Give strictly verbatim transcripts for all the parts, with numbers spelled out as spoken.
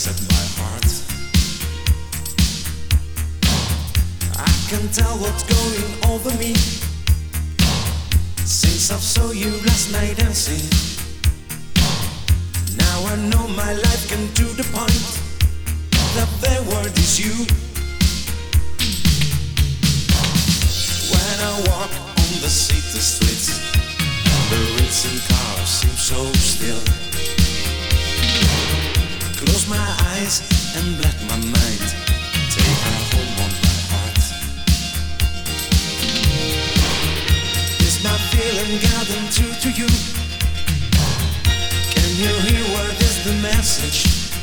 set by heart. I can tell what's going over me since I saw you last night dancing. Now I know my life came to the point that the word is you. When I walk on the city streets, the roads and cars seem so still. Close my eyes and let my mind take her home on my heart. Is my feeling getting through to you? Can you hear what is the message?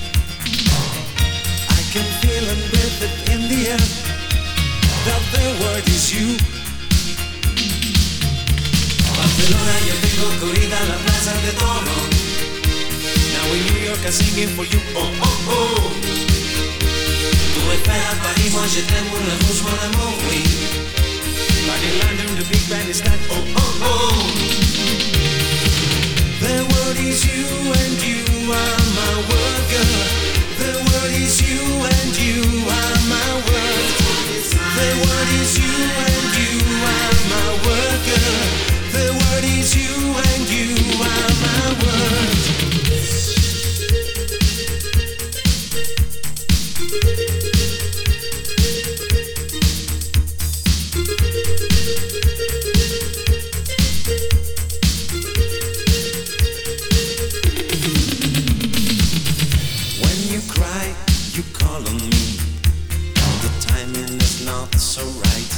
I can feel and breathe it in the air that the word is you. Barcelona, yo tengo corrida la plaza de Toro. Now in New York I'm singing for you, oh oh oh. Tour Eiffel à Paris, moi je t'aime pour l'amour, mon amour, oui. Paris, London, the Big Band is time, oh oh oh. The word is you and you are my word, girl. The word is you and you are my word. The word is you and you are my word, girl. The word is you and you are my word. When you cry, you call on me. The timing is not so right.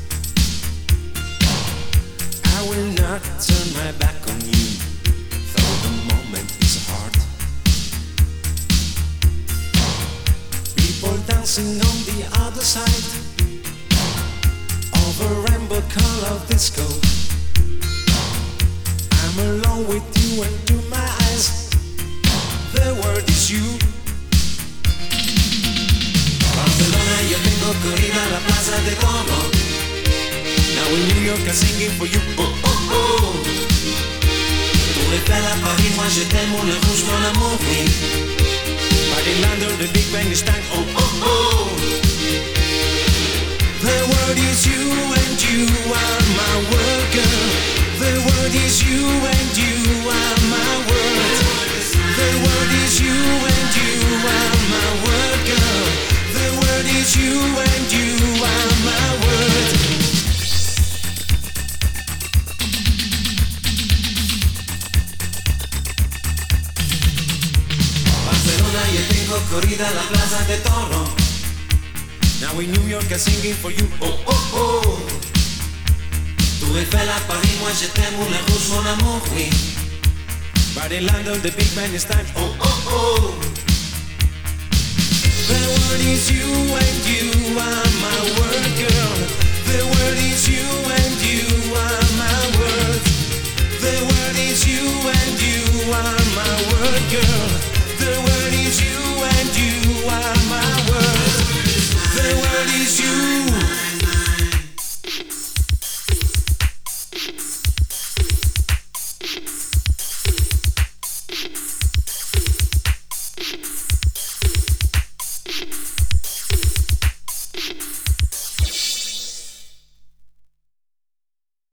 I will not turn my back on you, though the moment is hard. People dancing on the other side of a rainbow color disco. I'm alone with you and to my eyes the word is you. Barcelona, yo tengo corrida la plaza de Toro. Now in New York I'm singing for you, oh oh oh. Tour Eiffel à Paris, moi je t'aime, mon rouge, mon amour, oui. Paris, London, the Big Bang is time, oh oh oh. The word is you and you are my word, girl. The word is you and you are my word. The word is you and you are my word, girl. The word is you and you are my word. Yo tengo corrida la plaza de Toro. Now in New York I'm singing for you, oh oh oh. Tour Eiffel à Paris, moi je t'aime, mon rouge, mon amour, oui. But in London the Big Band is time, oh oh oh. The word is you and you are my word, girl. The word is you and